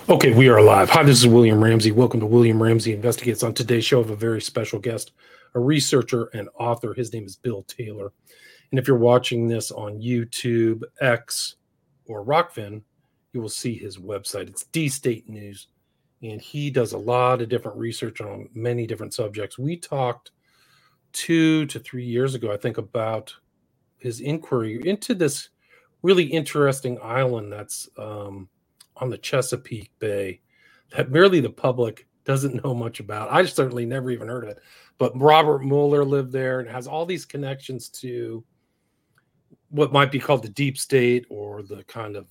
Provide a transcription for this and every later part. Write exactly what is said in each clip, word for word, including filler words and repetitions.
Okay, we are live. Hi, this is William Ramsey. Welcome to William Ramsey Investigates. On today's show, I have a very special guest, a researcher and author. His name is Bill Taylor. And if you're watching this on YouTube, X, or Rockfin, you will see his website. It's D-State News. And he does a lot of different research on many different subjects. We talked two to three years ago, I think, about his inquiry into this really interesting island that's um, on the Chesapeake Bay that merely the public doesn't know much about. I certainly never even heard of it. But Robert Mueller lived there and has all these connections to what might be called the deep state, or the kind of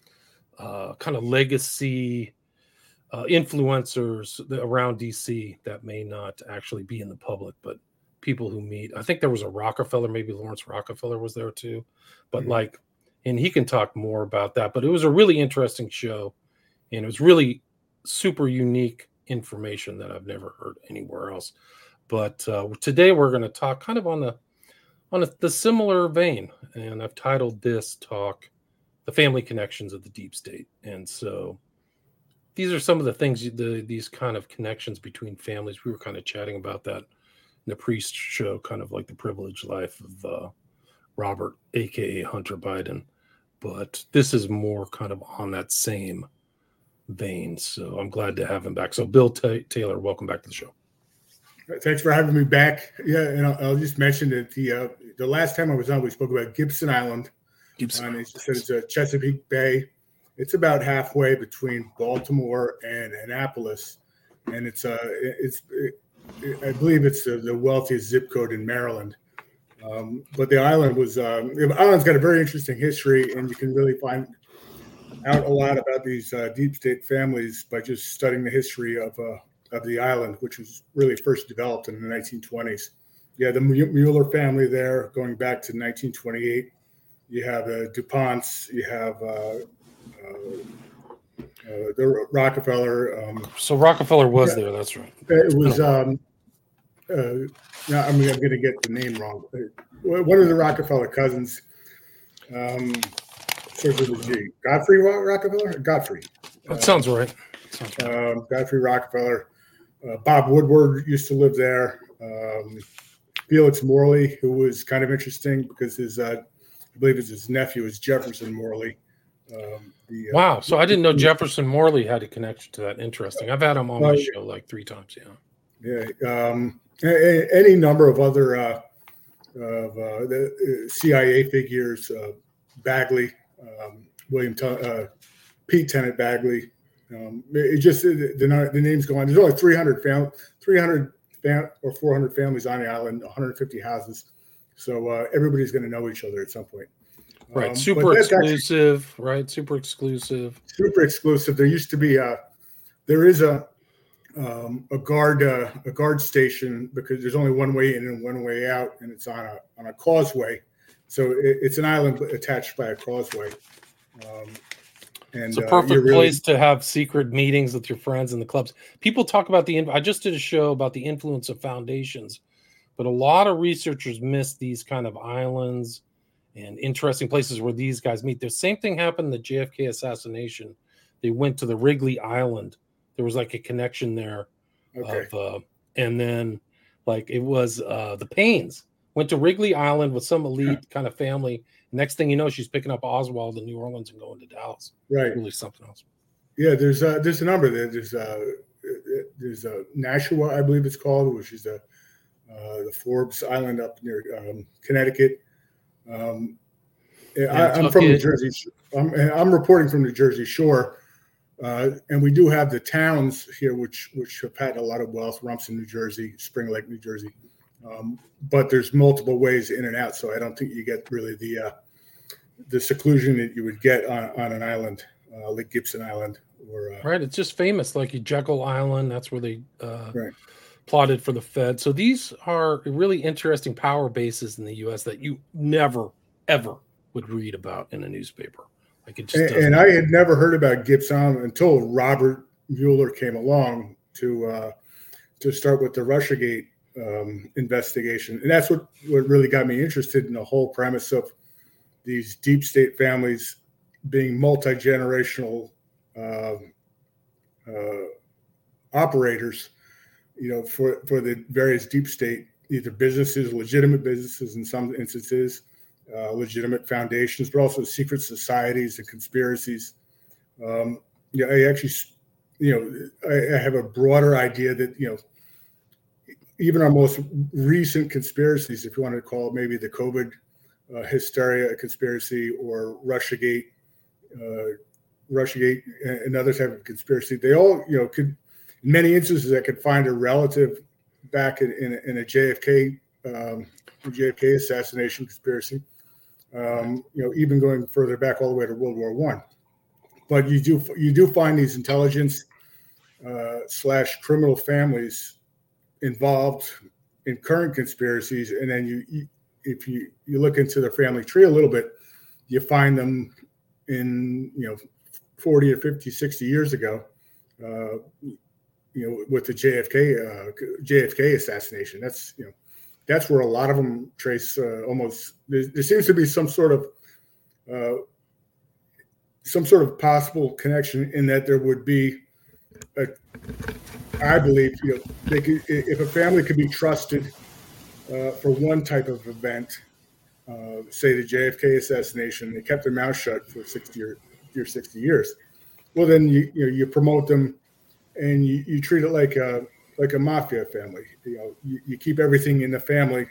uh, kind of legacy uh, influencers around D C that may not actually be in the public, but people who meet. I think there was a Rockefeller, maybe Lawrence Rockefeller was there too. But mm-hmm. like, and he can talk more about that. But it was a really interesting show, and it was really super unique information that I've never heard anywhere else. But uh, today we're going to talk kind of on the on a, the similar vein, and I've titled this talk "The Family Connections of the Deep State." And so these are some of the things, the these kind of connections between families. We were kind of chatting about that in the pre-show, kind of like the privileged life of uh, Robert, aka Hunter Biden. But this is more kind of on that same vein. So I'm glad to have him back. So Bill T- Taylor, welcome back to the show. Thanks for having me back. Yeah, and I'll, I'll just mention that the uh, the last time I was on, we spoke about Gibson Island. Gibson and Island. It said it's a Chesapeake Bay. It's about halfway between Baltimore and Annapolis, and it's uh it's it, I believe it's the, the wealthiest zip code in Maryland. Um, but the island was um, the island's got a very interesting history, and you can really find out a lot about these uh, deep state families by just studying the history of uh, of the island, which was really first developed in the nineteen twenties. Yeah, the Mueller family there, going back to nineteen twenty-eight. You have the DuPonts. You have uh, uh, uh, the Rockefeller. Um, so Rockefeller was yeah, there. That's right. It was. Um, uh, now I'm, I'm going to get the name wrong. One of the Rockefeller cousins. Um, starts with a G. Godfrey Rockefeller. Godfrey. That uh, sounds right. Sounds right. Um, Godfrey Rockefeller. Uh, Bob Woodward used to live there. Um, Felix Morley, who was kind of interesting because his, uh, I believe it's his nephew is Jefferson Morley. Um, the, uh, wow. So I didn't know Jefferson Morley had a connection to that. Interesting. I've had him on my uh, show like three times. Yeah. Yeah. Um, a, any number of other uh, of uh, the C I A figures, uh, Bagley, um, William, T- uh, Pete Tennant Bagley. Um, it just the, the, the names go on. There's only three hundred fam- three hundred fam- or four hundred families on the island, one hundred fifty houses. So uh, everybody's going to know each other at some point. Right. Um, super exclusive. Actually, right. Super exclusive. Super exclusive. There used to be a, there is a, um, a guard, uh, a guard station because there's only one way in and one way out, and it's on a on a causeway. So it, it's an island attached by a causeway. Um, And, it's a perfect uh, really... place to have secret meetings with your friends in the clubs. People talk about the, I just did a show about the influence of foundations, but a lot of researchers miss these kind of islands and interesting places where these guys meet. The same thing happened in the J F K assassination. They went to the Wrigley Island. There was like a connection there. Okay. Of, uh, and then like it was uh, the Paynes went to Wrigley Island with some elite yeah. kind of family. Next thing you know, she's picking up Oswald in New Orleans and going to Dallas. Right, really something else. Yeah, there's uh, there's a number there. There's uh, there's a uh, Nashua, I believe it's called, which is the uh, the Forbes Island up near um, Connecticut. Um, I, I'm from New Jersey. I'm, I'm reporting from New Jersey Shore, uh, and we do have the towns here, which which have had a lot of wealth: Rumson, New Jersey, Spring Lake, New Jersey. Um, but there's multiple ways in and out, so I don't think you get really the uh, the seclusion that you would get on, on an island uh, like Gibson Island. Or uh, right, it's just famous, like Jekyll Island. That's where they uh, right. plotted for the Fed. So these are really interesting power bases in the U S that you never, ever would read about in a newspaper. Like it just and, and I had never heard about Gibson Island until Robert Mueller came along to uh, to start with the Russiagate Um, investigation. And that's what, what really got me interested in the whole premise of these deep state families being multi-generational uh, uh, operators, you know, for, for the various deep state, either businesses, legitimate businesses in some instances, uh, legitimate foundations, but also secret societies and conspiracies. Um, yeah, I actually, you know, I, I have a broader idea that, you know, even our most recent conspiracies, if you want to call it maybe the COVID uh, hysteria conspiracy or Russiagate, uh, Russiagate, another type of conspiracy, they all, you know, could, in many instances, I could find a relative back in, in, in a J F K, um, J F K assassination conspiracy, um, you know, even going further back all the way to World War One. But you do you do find these intelligence uh, slash criminal families involved in current conspiracies, and then you, you if you you look into their family tree a little bit, you find them in, you know, forty or fifty, sixty years ago, uh, you know, with the J F K uh, J F K assassination. That's, you know, that's where a lot of them trace uh, almost. There, there seems to be some sort of uh, some sort of possible connection in that there would be a, I believe, you know, they could, if a family could be trusted uh, for one type of event, uh, say the J F K assassination, they kept their mouth shut for sixty or, or sixty years. Well, then you you know you promote them, and you, you treat it like a like a mafia family. You know, you, you keep everything in the family,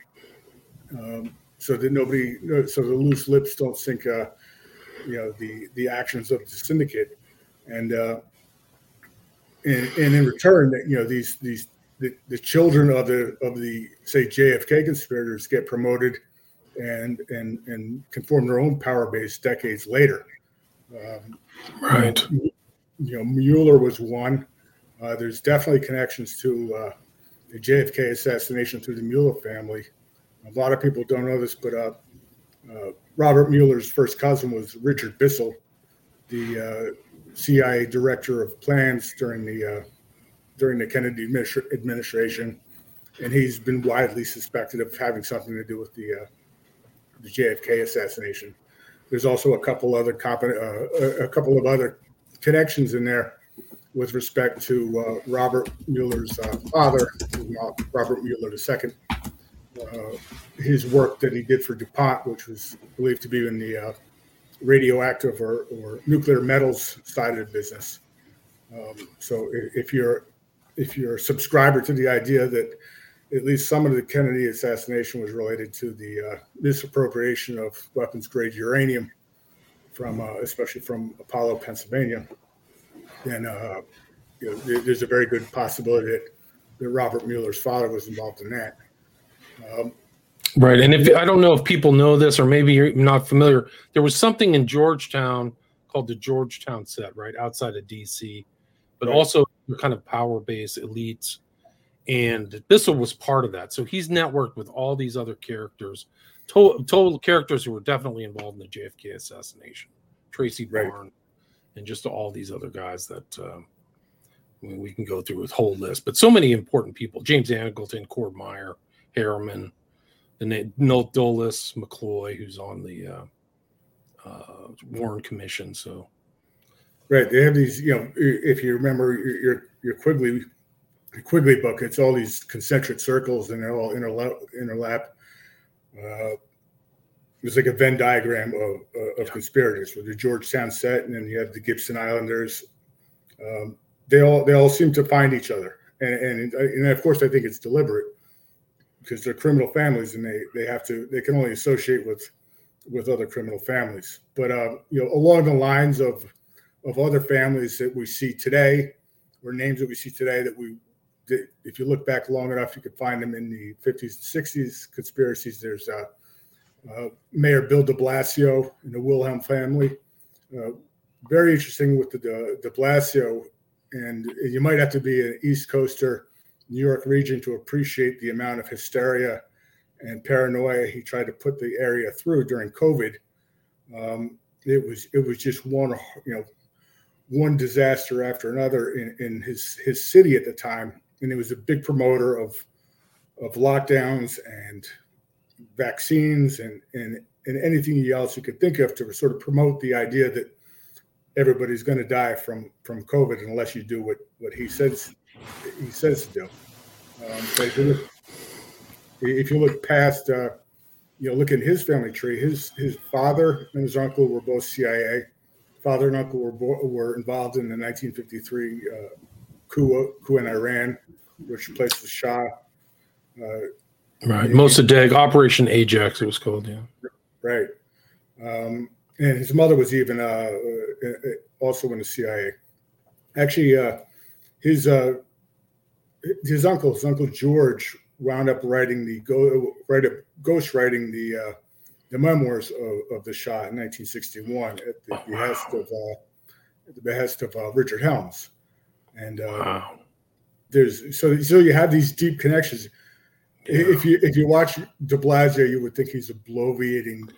um, so that nobody, so the loose lips don't sink, uh, you know, the the actions of the syndicate, and. Uh, And, and in return, you know, these these the, the children of the of the say J F K conspirators get promoted and and and can form their own power base decades later. Um, right. You know, Mueller was one. Uh, there's definitely connections to uh, the J F K assassination through the Mueller family. A lot of people don't know this, but uh, uh, Robert Mueller's first cousin was Richard Bissell, the uh, C I A director of plans during the uh, during the Kennedy administration, and he's been widely suspected of having something to do with the uh, the J F K assassination. There's also a couple other competent, uh, a couple of other connections in there with respect to uh, Robert Mueller's uh, father, Robert Mueller the second. Uh, his work that he did for DuPont, which was believed to be in the uh, radioactive or, or nuclear metals side of the business. Um, so if you're if you're a subscriber to the idea that at least some of the Kennedy assassination was related to the uh, misappropriation of weapons grade uranium from uh, especially from Apollo, Pennsylvania, then uh, you know, there's a very good possibility that, that Robert Mueller's father was involved in that. Um, Right. And if I don't know if people know this, or maybe you're not familiar, there was something in Georgetown called the Georgetown set, right outside of D C, but right. also kind of power base elites. And Bissell was part of that. So he's networked with all these other characters, total, total characters who were definitely involved in the J F K assassination, Tracy right. Barn, and just all these other guys that um, I mean, we can go through with whole list, but so many important people: James Angleton, Cord Meyer, Harriman, and Milt Dulles, McCloy, who's on the uh, uh, Warren Commission. So, right, they have these. You know, if you remember your your Quigley your Quigley book, it's all these concentric circles, and they're all interlap. interlap. Uh, it's like a Venn diagram of of yeah. conspirators with the Georgetown set, and then you have the Gibson Islanders. Um, they all they all seem to find each other, and and and of course, I think it's deliberate, because they're criminal families, and they they have to they can only associate with with other criminal families. But uh, you know, along the lines of of other families that we see today, or names that we see today that we, that if you look back long enough, you could find them in the fifties and sixties conspiracies. There's uh, uh, Mayor Bill de Blasio and the Wilhelm family. Uh, very interesting with the de, de Blasio, and you might have to be an East Coaster, New York region to appreciate the amount of hysteria and paranoia he tried to put the area through during COVID. Um, it was it was just one you know one disaster after another in, in his his city at the time, and he was a big promoter of of lockdowns and vaccines and and and anything else you could think of to sort of promote the idea that everybody's going to die from from COVID unless you do what what he says he says to do. Um, but if you look, if you look past, uh, you know, look at his family tree. His his father and his uncle were both C I A. Father and uncle were bo- were involved in the nineteen fifty-three uh, coup coup in Iran, which replaced the Shah. Uh, right, Mossadegh, Operation Ajax, it was called. Yeah, right. Um, and his mother was even uh, uh, also in the C I A. Actually, uh, his uh, his uncle, his uncle George, wound up writing the go write a ghost writing the uh, the memoirs of, of the Shah in nineteen sixty-one at the oh, behest wow. of uh, at the behest of uh, Richard Helms. And uh, wow. there's so so you have these deep connections. Yeah. If you if you watch De Blasio, you would think he's a bloviating,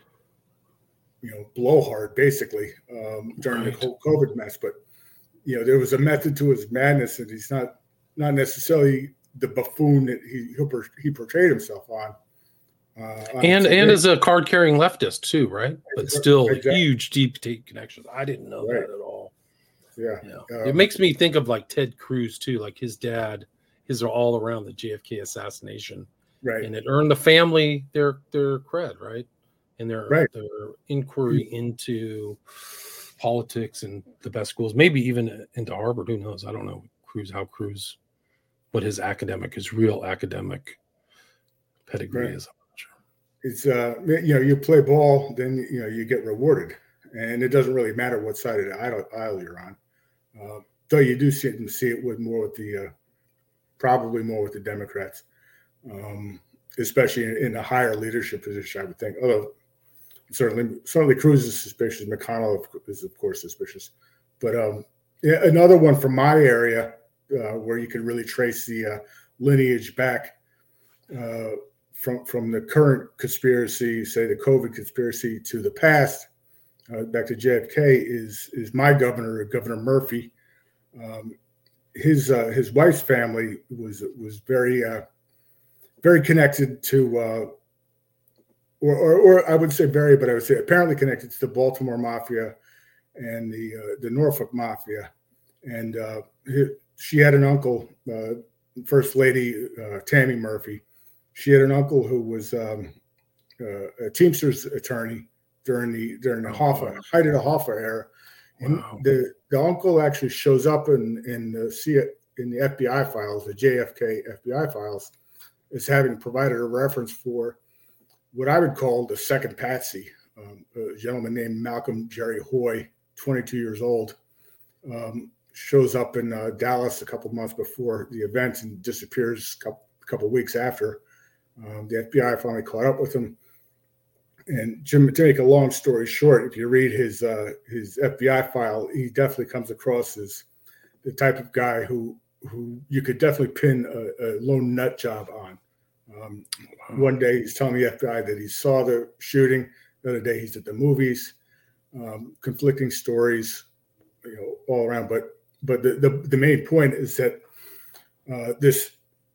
you know, blowhard basically um, during Right. the whole COVID mess. But you know, there was a method to his madness, and he's not not necessarily the buffoon that he he portrayed himself on. Uh, on and T V. and as a card carrying leftist too, right? But still Exactly. huge deep state connections. I didn't know Right. that at all. Yeah, yeah. Um, It makes me think of like Ted Cruz too, like his dad. His are all around the J F K assassination, right. and it earned the family their their cred, right? And their Right. their inquiry into politics and the best schools, maybe even into Harvard. Who knows? I don't know Cruz how Cruz, what his academic, his real academic pedigree Right. is. It's uh, you know, you play ball, then you know you get rewarded, and it doesn't really matter what side of the aisle, aisle you're on. Uh, though you do see it, see it with more with the uh, probably more with the Democrats, um, especially in, in a higher leadership position. I would think. Although certainly, certainly Cruz is suspicious. McConnell is of course suspicious, but um, yeah, another one from my area uh, where you can really trace the uh, lineage back. Uh, From from the current conspiracy, say the COVID conspiracy, to the past, uh, back to J F K, is is my governor, Governor Murphy. Um, his uh, his wife's family was was very uh, very connected to, uh, or, or or I would say very, but I would say apparently connected to the Baltimore Mafia and the uh, the Norfolk Mafia, and uh, his, she had an uncle, uh, First Lady uh, Tammy Murphy. She had an uncle who was um, uh, a Teamsters attorney during the during the Oh, Hoffa wow. height of the Hoffa era, and Wow. the the uncle actually shows up in in the C in the F B I files, the J F K F B I files, as having provided a reference for what I would call the second patsy, um, a gentleman named Malcolm Jerry Hoy, twenty-two years old, um, shows up in uh, Dallas a couple months before the event and disappears a couple, a couple weeks after. Um, the F B I finally caught up with him. And Jim, to make a long story short, if you read his uh, his F B I file, he definitely comes across as the type of guy who who you could definitely pin a, a lone nut job on. Um, Wow. One day he's telling the F B I that he saw the shooting. The other day he's at the movies. Um, conflicting stories, you know, all around. But but the the, the main point is that uh, this.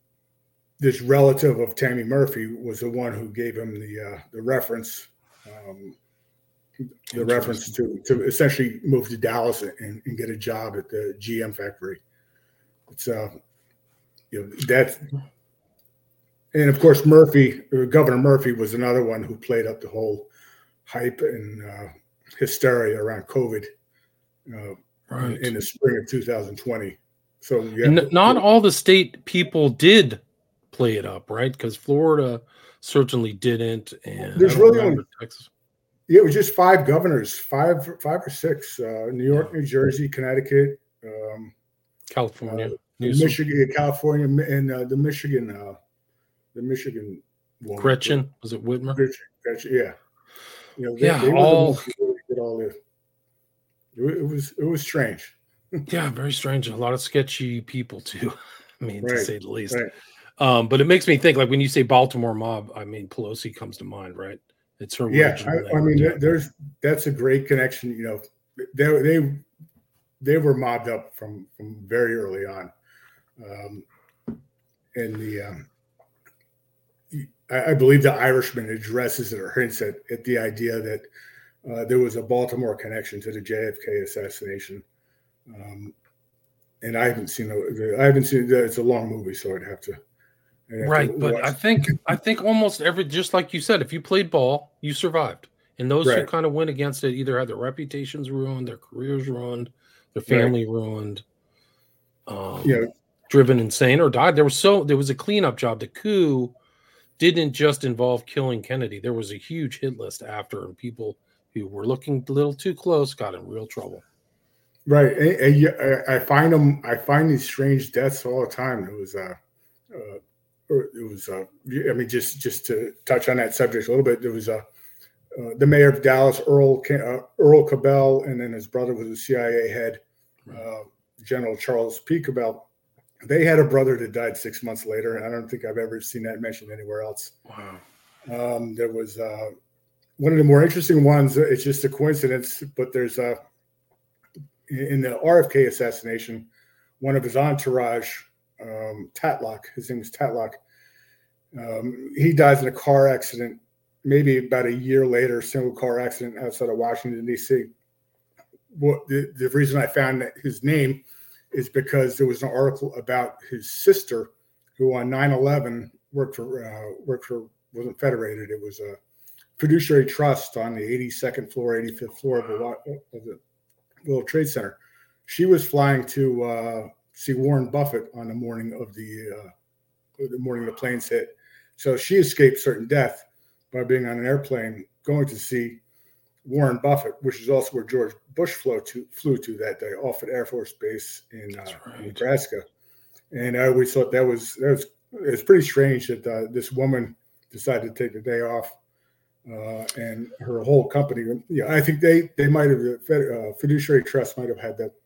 This relative of Tammy Murphy was the one who gave him the uh, the reference, um, the reference to to essentially move to Dallas and, and get a job at the G M factory. It's uh, you know that's, and of course Murphy, Governor Murphy, was another one who played up the whole hype and uh, hysteria around COVID uh, Right. in, in the spring of two thousand twenty. So yeah, N- not all the state people did play it up, right? Because Florida certainly didn't, and there's I don't really remember only Texas. yeah, it was just five governors, five five or six: uh, New York, Yeah. New Jersey, Connecticut, um, California, uh, Newsom. Michigan, California, and uh, the Michigan, uh, the Michigan woman, Gretchen, was it Whitmer? Gretchen, Gretchen, yeah, you know, they, Yeah, they were the all ones who really did all the. It, it was it was strange. yeah, very strange. A lot of sketchy people too. I mean, to Right, say the least. right. Um, but it makes me think, like when you say Baltimore mob, I mean Pelosi comes to mind, right? It's her Yeah, original I, I name. mean, Yeah. there- there's that's a great connection. You know, they they they were mobbed up from from very early on, um, and the. Um, I, I believe the Irishman addresses it or hints at, at the idea that uh, there was a Baltimore connection to the J F K assassination. Um, and I haven't seen the, I haven't seen the, it's a long movie, so I'd have to. I'd have Right, to but watch. I think I think almost every, just like you said, if you played ball, you survived. And those who Right. kind of went against it either had their reputations ruined, their careers ruined, their family Right. ruined, um, Yeah. driven insane, or died. There was so there was a cleanup job. The coup didn't just involve killing Kennedy. There was a huge hit list after, and people who were looking a little too close got in real trouble. Right, and, and yeah, I, I find them. I find these strange deaths all the time. It was, uh, uh it was. Uh, I mean, just just to touch on that subject a little bit, there was a. Uh, uh, the mayor of Dallas, Earl uh, Earl Cabell, and then his brother was a C I A head, uh, General Charles P. Cabell. They had a brother that died six months later. I don't think I've ever seen that mentioned anywhere else. Wow. Um, there was uh, one of the more interesting ones. It's just a coincidence, but there's a in the R F K assassination, one of his entourage, um, Tatlock, his name was Tatlock. Um, he dies in a car accident. Maybe about a year later, single car accident outside of Washington, D C. What the, the reason I found his name is because there was an article about his sister, who on nine eleven worked for uh, worked for wasn't Federated. It was a fiduciary trust on the eighty-second floor, eighty-fifth floor of the, of the World Trade Center. She was flying to uh, see Warren Buffett on the morning of the uh, the morning the planes hit. So she escaped certain death by being on an airplane going to see Warren Buffett, which is also where George Bush flew to, flew to that day, Offutt Air Force Base in, uh, right. in Nebraska. And I always thought that was that was it was pretty strange that uh, this woman decided to take the day off, uh, and her whole company. Yeah, I think they they might have uh, fiduciary trust might have had that.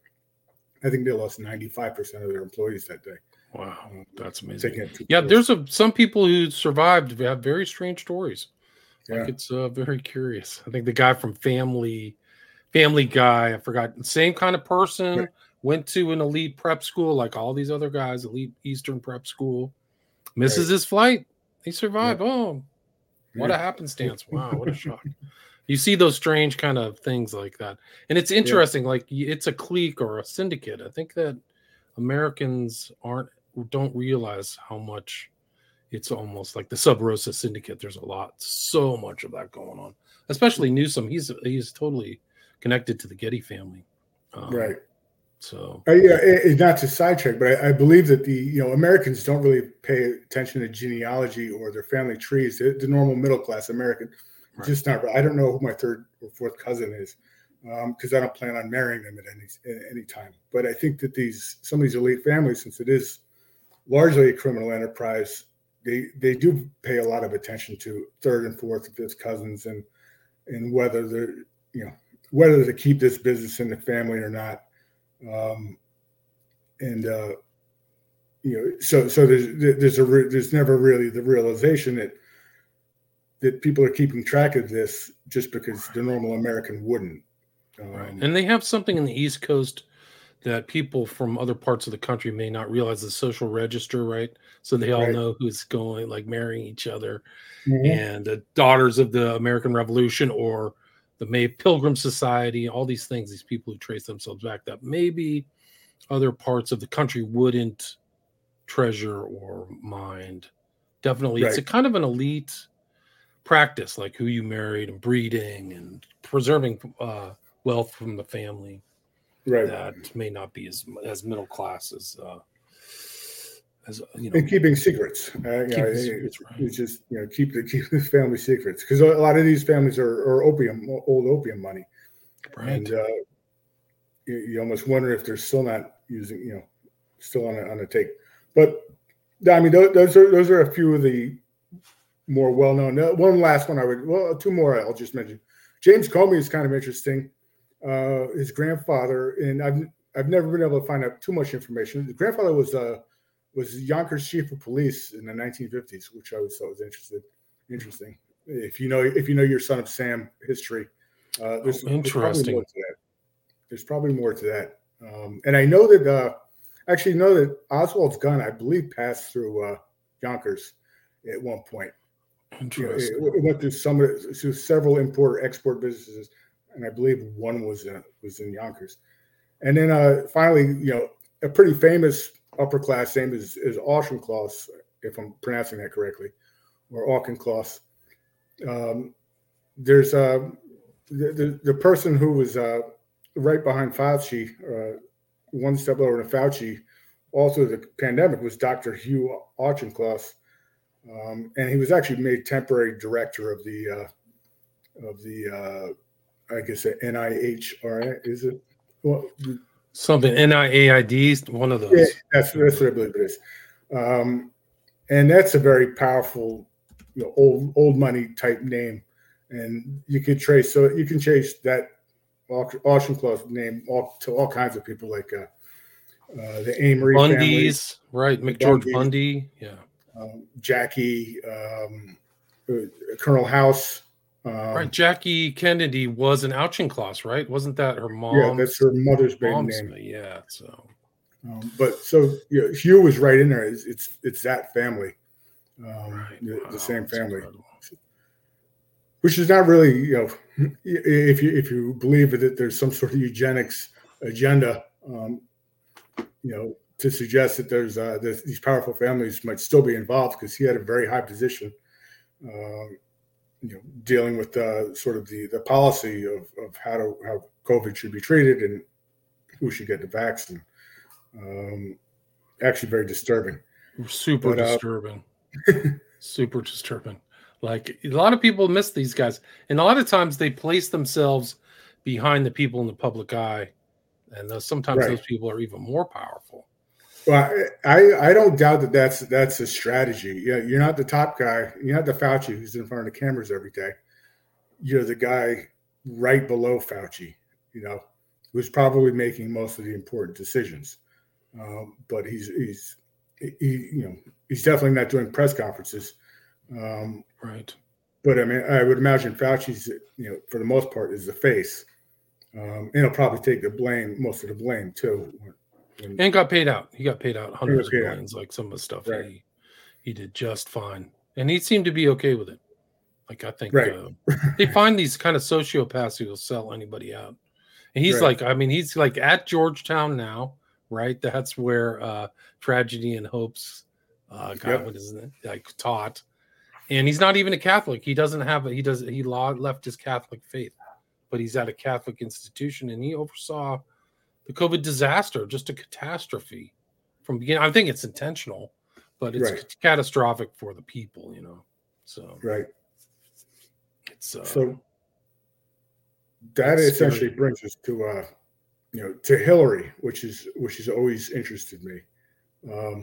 I think they lost ninety-five percent of their employees that day. Wow, um, that's amazing. close. Yeah, there's a, some people who survived have very strange stories. Like Yeah. it's uh, very curious. I think the guy from Family, Family Guy, I forgot, same kind of person, Right. went to an elite prep school like all these other guys, elite Eastern prep school, misses Right. his flight. He survived. Yeah. Oh, what Yeah. a happenstance. Wow, what a shock. You see those strange kind of things like that. And it's interesting, yeah. like it's a clique or a syndicate. I think that Americans aren't don't realize how much it's almost like the Sub Rosa syndicate. There's a lot, so much of that going on, especially Newsom. He's he's totally connected to the Getty family. Um, right. So uh, yeah, it, not to sidetrack, but I, I believe that the, you know, Americans don't really pay attention to genealogy or their family trees. The, the normal middle class American, right. just not, I don't know who my third or fourth cousin is, because um, I don't plan on marrying them at any, at any time. But I think that these, some of these elite families, since it is largely a criminal enterprise, they they do pay a lot of attention to third and fourth and fifth cousins, and and whether they're, you know, whether to keep this business in the family or not. Um, and uh, you know, so so there's there's a there's never really the realization that that people are keeping track of this just because the normal American wouldn't. Um, right. And they have something in the East Coast that people from other parts of the country may not realize, the social register, right? So they all right. know who's going, like marrying each other, mm-hmm. and the daughters of the American Revolution or the May Pilgrim Society, all these things, these people who trace themselves back that maybe other parts of the country wouldn't treasure or mind. Definitely, right. It's a kind of an elite practice, like who you married and breeding and preserving uh, wealth from the family. Right. That may not be as as middle class as uh, as you know. And keeping secrets. Uh, keeping you know, secrets it, right. It's just, you know, keep the keep the family secrets, because a lot of these families are, are opium, old opium money, right. and uh, you, you almost wonder if they're still not using, you know, still on a, on a take. But I mean, those, those are those are a few of the more well known. One last one I would, well, two more I'll just mention. James Comey is kind of interesting. Uh, his grandfather, and I've I've never been able to find out too much information. His grandfather was uh, was Yonkers chief of police in the nineteen fifties, which I always thought was interesting. Interesting. If you know if you know your Son of Sam history, uh, there's, oh, interesting. there's probably more to that. There's probably more to that. Um, and I know that uh, actually know that Oswald's gun, I believe, passed through uh, Yonkers at one point. Interesting. You know, it, it went through some through several import export businesses. and I believe one was uh, was in Yonkers. And then uh, finally, you know, a pretty famous upper class name is, is Auchincloss, if I'm pronouncing that correctly, or Auchincloss. Um, there's uh, the, the the person who was uh, right behind Fauci, uh, one step lower than Fauci, all through the pandemic, was Doctor Hugh Auchincloss, um, and he was actually made temporary director of the uh, of the uh, I guess the N I H R A, is it? Well, Something N I A I D, one of those. Yeah, that's that's what I believe it is, um, and that's a very powerful, you know, old old money type name, and you can trace so you can trace that Auchincloss name all, to all kinds of people like uh, uh, the Amory Bundy's, family, right? McGeorge Bundy, Bundy, yeah, um, Jackie, um, Colonel House. Um, right, Jackie Kennedy was an Auchincloss, right? Wasn't that her mom? Yeah, that's her mother's maiden name. Yeah, so, um, but so you know, Hugh was right in there. It's it's, it's that family, um, right. the, Wow, the same family, incredible. Which is not really, you know, if you if you believe that there's some sort of eugenics agenda, um, you know, to suggest that there's uh, this, these powerful families might still be involved because he had a very high position. Um, you know, dealing with uh, sort of the, the policy of, of how to how COVID should be treated and who should get the vaccine. Um, actually, very disturbing. Super but, disturbing. Uh, Super disturbing. Like a lot of people miss these guys, and a lot of times they place themselves behind the people in the public eye, and those, sometimes right. those people are even more powerful. Well, I, I don't doubt that that's that's a strategy. Yeah, you're not the top guy. You're not the Fauci who's in front of the cameras every day. You're the guy right below Fauci, you know, who's probably making most of the important decisions. Um, but he's he's he you know he's definitely not doing press conferences. Um, right. But I mean, I would imagine Fauci's, you know, for the most part, is the face, um, and he'll probably take the blame, most of the blame too. When, and got paid out. He got paid out hundreds of millions, out. Like some of the stuff right. he he did just fine, and he seemed to be okay with it. Like I think right. uh, they find these kind of sociopaths who will sell anybody out, and he's right. like, I mean, he's like at Georgetown now, right? That's where uh, Tragedy and Hope's uh, God, yep. what is it? Like taught, and he's not even a Catholic. He doesn't have a, he does he left his Catholic faith, but he's at a Catholic institution, and he oversaw the COVID disaster, just a catastrophe from beginning. I think it's intentional, but it's right. catastrophic for the people, you know. So right. It's uh, so that essentially scary. brings us to uh, you know, to Hillary, which is which has always interested me. Um,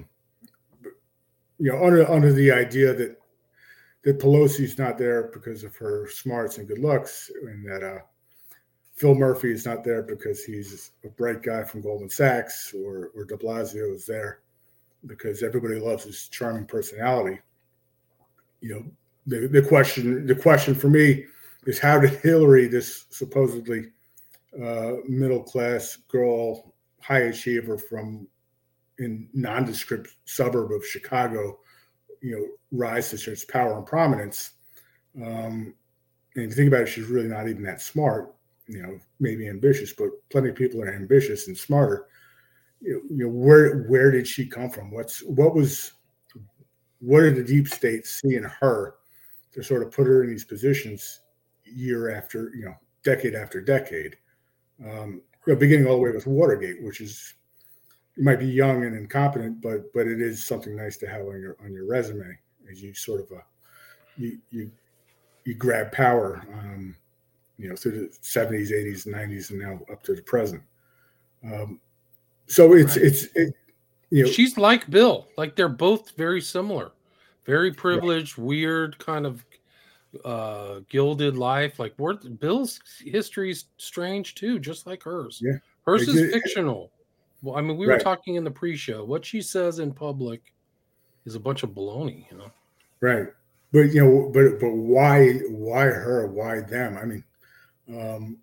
you know, under under the idea that that Pelosi's not there because of her smarts and good looks, and that uh, Phil Murphy is not there because he's a bright guy from Goldman Sachs, or or De Blasio is there because everybody loves his charming personality. You know, the, the question the question for me is, how did Hillary, this supposedly uh, middle class girl, high achiever from in nondescript suburb of Chicago, you know, rise to such power and prominence? Um, and if you think about it, she's really not even that smart. You know, maybe ambitious, but plenty of people are ambitious and smarter. You know, you know, where where did she come from? What's what was what did the deep state see in her to sort of put her in these positions year after, you know, decade after decade? Um, you know, beginning all the way with Watergate, which is, you might be young and incompetent, but but it is something nice to have on your on your resume as you sort of uh, you you you grab power. Um, you know, through the seventies, eighties, nineties, and now up to the present. Um, so it's, right. it's, it, you know. She's like Bill. Like they're both very similar. Very privileged, right. weird, kind of uh, gilded life. Like Bill's history is strange too, just like hers. Yeah. Hers it, is it, fictional. Well, I mean, we right. were talking in the pre-show. What she says in public is a bunch of baloney, you know? Right. But, you know, but, but why, why her? Why them? I mean, Um,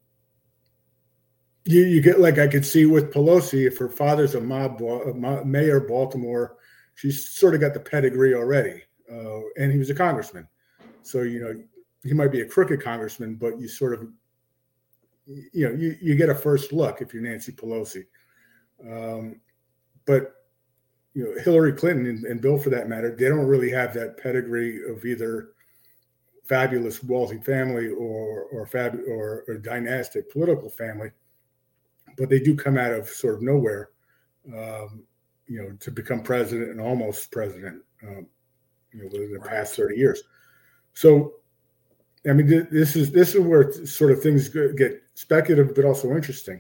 you you get, like, I could see with Pelosi, if her father's a mob, a mayor of Baltimore, she's sort of got the pedigree already, uh, and he was a congressman. So, you know, he might be a crooked congressman, but you sort of you know, you, you get a first look if you're Nancy Pelosi. Um, but, you know, Hillary Clinton and, and Bill, for that matter, they don't really have that pedigree of either fabulous wealthy family or or fab or, or dynastic political family, but they do come out of sort of nowhere, um, you know, to become president and almost president, um, you know, within the Right. past thirty years. So, I mean, th- this is this is where sort of things get speculative, but also interesting.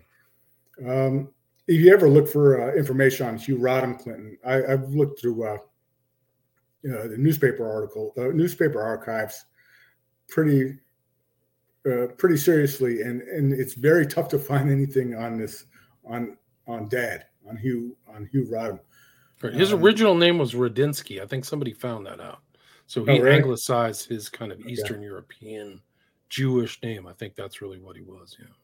Um, if you ever look for uh, information on Hugh Rodham Clinton, I, I've looked through uh, you know, the newspaper article, uh, newspaper archives, pretty uh, pretty seriously, and and it's very tough to find anything on this on on Dad on Hugh on Hugh Rodham. Right. His Um, original name was Radinsky. I think somebody found that out. So he Oh, really? anglicized his kind of Okay. Eastern European Jewish name. I think that's really what he was. Yeah.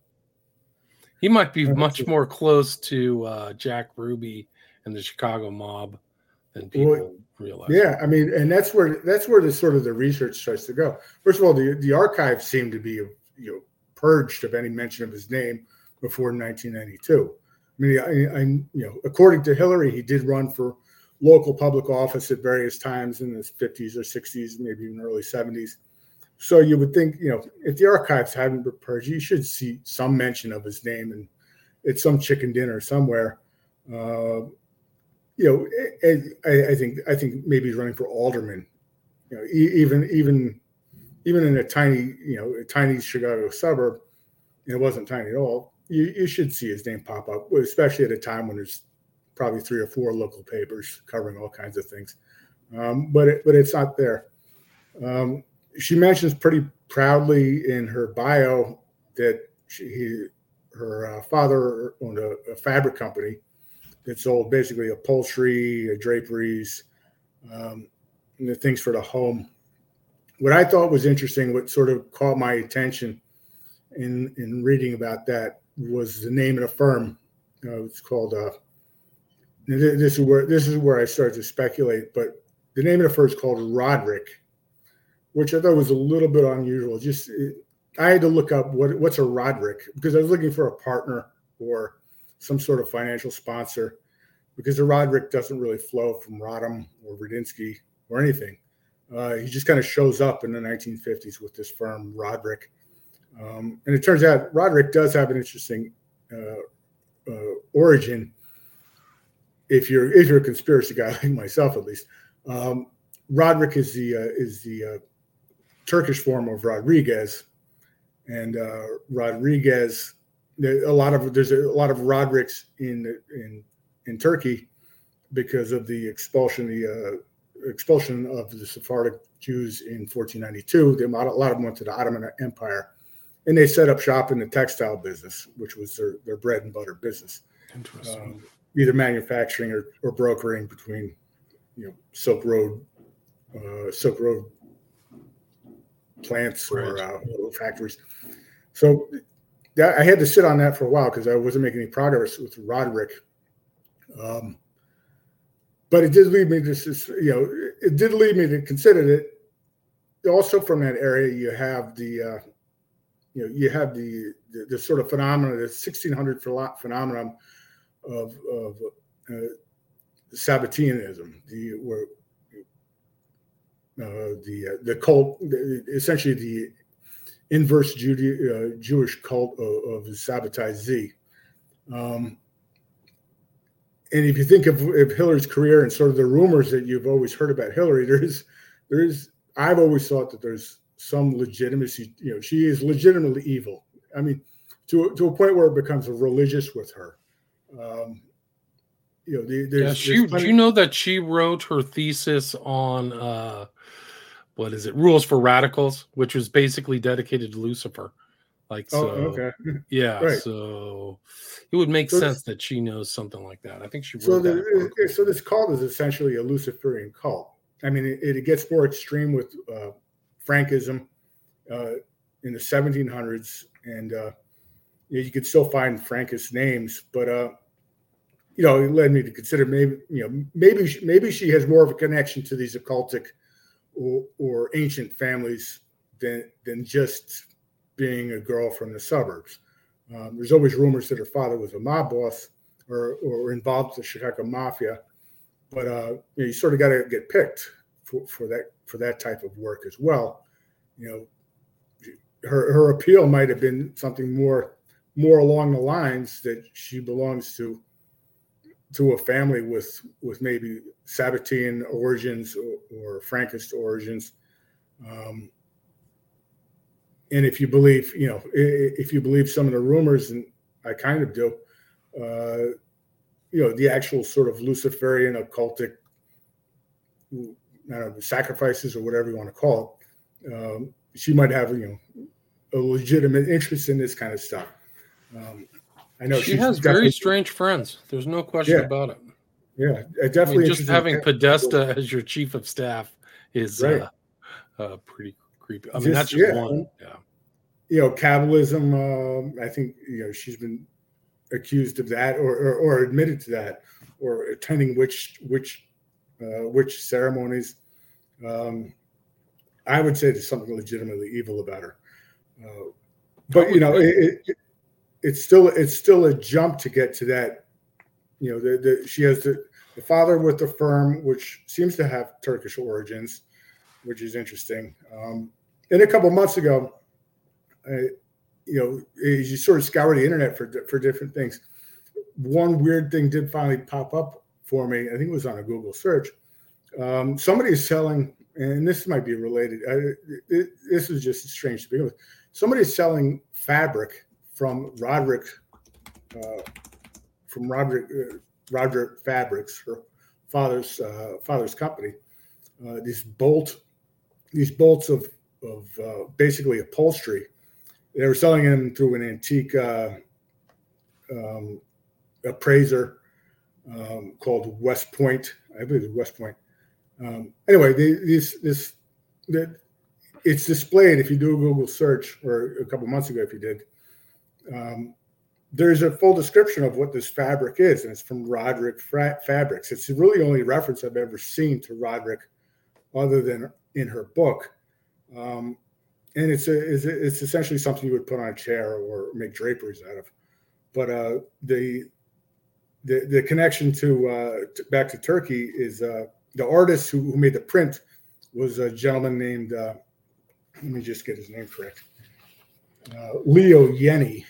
He might be Oh, much that's- more close to uh, Jack Ruby and the Chicago mob than Well, people realize. Yeah, I mean, and that's where that's where the sort of the research starts to go. First of all, the the archives seem to be, you know, purged of any mention of his name before nineteen ninety-two. I mean, I, I you know, according to Hillary, he did run for local public office at various times in the fifties or sixties, maybe even early seventies. So you would think, you know, if the archives haven't been purged, you should see some mention of his name and it's some chicken dinner somewhere. Uh, you know, I, I think I think maybe he's running for alderman. You know, even even even in a tiny, you know, a tiny Chicago suburb, and it wasn't tiny at all. You you should see his name pop up, especially at a time when there's probably three or four local papers covering all kinds of things. Um, but it, but it's not there. Um, she mentions pretty proudly in her bio that she, he, her uh, father owned a, a fabric company that sold basically upholstery, uh, draperies, um, and the things for the home. What I thought was interesting, what sort of caught my attention in in reading about that, was the name of the firm. Uh, it's called. Uh, this is where this is where I started to speculate, but the name of the firm is called Roderick, which I thought was a little bit unusual. Just it, I had to look up what what's a Roderick because I was looking for a partner or some sort of financial sponsor, because the Roderick doesn't really flow from Rodham or Radinsky or anything. Uh, he just kind of shows up in the nineteen fifties with this firm, Roderick. Um, and it turns out Roderick does have an interesting uh, uh, origin. If you're if you're a conspiracy guy like myself, at least, um, Roderick is the uh, is the uh, Turkish form of Rodriguez, and uh, Rodriguez. A lot of there's a lot of Rodericks in in in Turkey because of the expulsion the uh, expulsion of the Sephardic Jews in fourteen ninety-two. They, a lot of them went to the Ottoman Empire, and they set up shop in the textile business, which was their, their bread and butter business. Interesting. Um, either manufacturing or, or brokering between, you know, Silk Road, uh, Silk Road plants or Right. uh, factories. So that, I had to sit on that for a while because I wasn't making any progress with Roderick. Um, but it did lead me to, you know, it did lead me to consider that also from that area you have the, uh, you know, you have the, the, the sort of phenomenon, the sixteen hundred phenomenon of, of uh, Sabbateanism, the where uh, the uh, the cult, the, essentially the inverse Jude, uh, Jewish cult of, of the Sabbatai Z. Um, and if you think of, of Hillary's career and sort of the rumors that you've always heard about Hillary, there is there is I've always thought that there's some legitimacy. You know, she is legitimately evil. I mean, to to a point where it becomes religious with her. Um, you know, the, there's, Yeah, she. there's Do you know that she wrote her thesis on uh, what is it? Rules for Radicals, which was basically dedicated to Lucifer. Like, so, oh, okay, yeah. right. So it would make So sense this, that she knows something like that. I think she wrote so that. the, so this cult is essentially a Luciferian cult. I mean, it, it gets more extreme with uh, Frankism uh, in the seventeen hundreds, and uh, you, you could still find Frankist names, but uh, you know, it led me to consider maybe, you know, maybe she, maybe she has more of a connection to these occultic or, or ancient families than than just being a girl from the suburbs. Um, there's always rumors that her father was a mob boss or, or involved with the Chicago Mafia. But uh, you know, you sort of got to get picked for, for that for that type of work as well. You know, her her appeal might have been something more more along the lines that she belongs to to a family with with maybe Sabbatean origins or, or Frankist origins. Um, and if you believe, you know, if you believe some of the rumors, and I kind of do, uh, you know, the actual sort of Luciferian occultic, I don't know, sacrifices or whatever you want to call it, um, she might have, you know, a legitimate interest in this kind of stuff. Um, I know she has very strange friends. There's no question yeah, about it. Yeah, definitely. I mean, just having in Podesta as your chief of staff is right. uh, uh, pretty creepy. I just, mean, that's just yeah. one. Yeah. You know, Kabbalism. Um, I think you know she's been accused of that, or or, or admitted to that, or attending witch witch uh, witch ceremonies. Um, I would say there's something legitimately evil about her. Uh, but you know, it, it, it's still it's still a jump to get to that. You know, the, the she has the, the father with the firm, which seems to have Turkish origins, which is interesting. Um, and a couple months ago, uh, you know, as you sort of scour the internet for for different things, one weird thing did finally pop up for me. I think it was on a Google search. Um, somebody is selling, and this might be related. Uh, it, this is just strange to begin with. Somebody is selling fabric from Roderick, uh, from Roderick, uh, Roderick Fabrics, her father's uh, father's company. Uh, these bolt, these bolts of of uh, basically upholstery. They were selling them through an antique uh, um, appraiser um, called West Point. I believe it's West Point. Um, anyway, they, these this that it's displayed if you do a Google search, or a couple months ago if you did. Um, there's a full description of what this fabric is, and it's from Roderick Fabrics. It's really the only reference I've ever seen to Roderick, other than in her book. Um, and it's a, it's a, it's essentially something you would put on a chair or make draperies out of. But uh, the the the connection to, uh, to back to Turkey is uh, the artist who, who made the print was a gentleman named uh, let me just get his name correct, uh, Leo Yenny,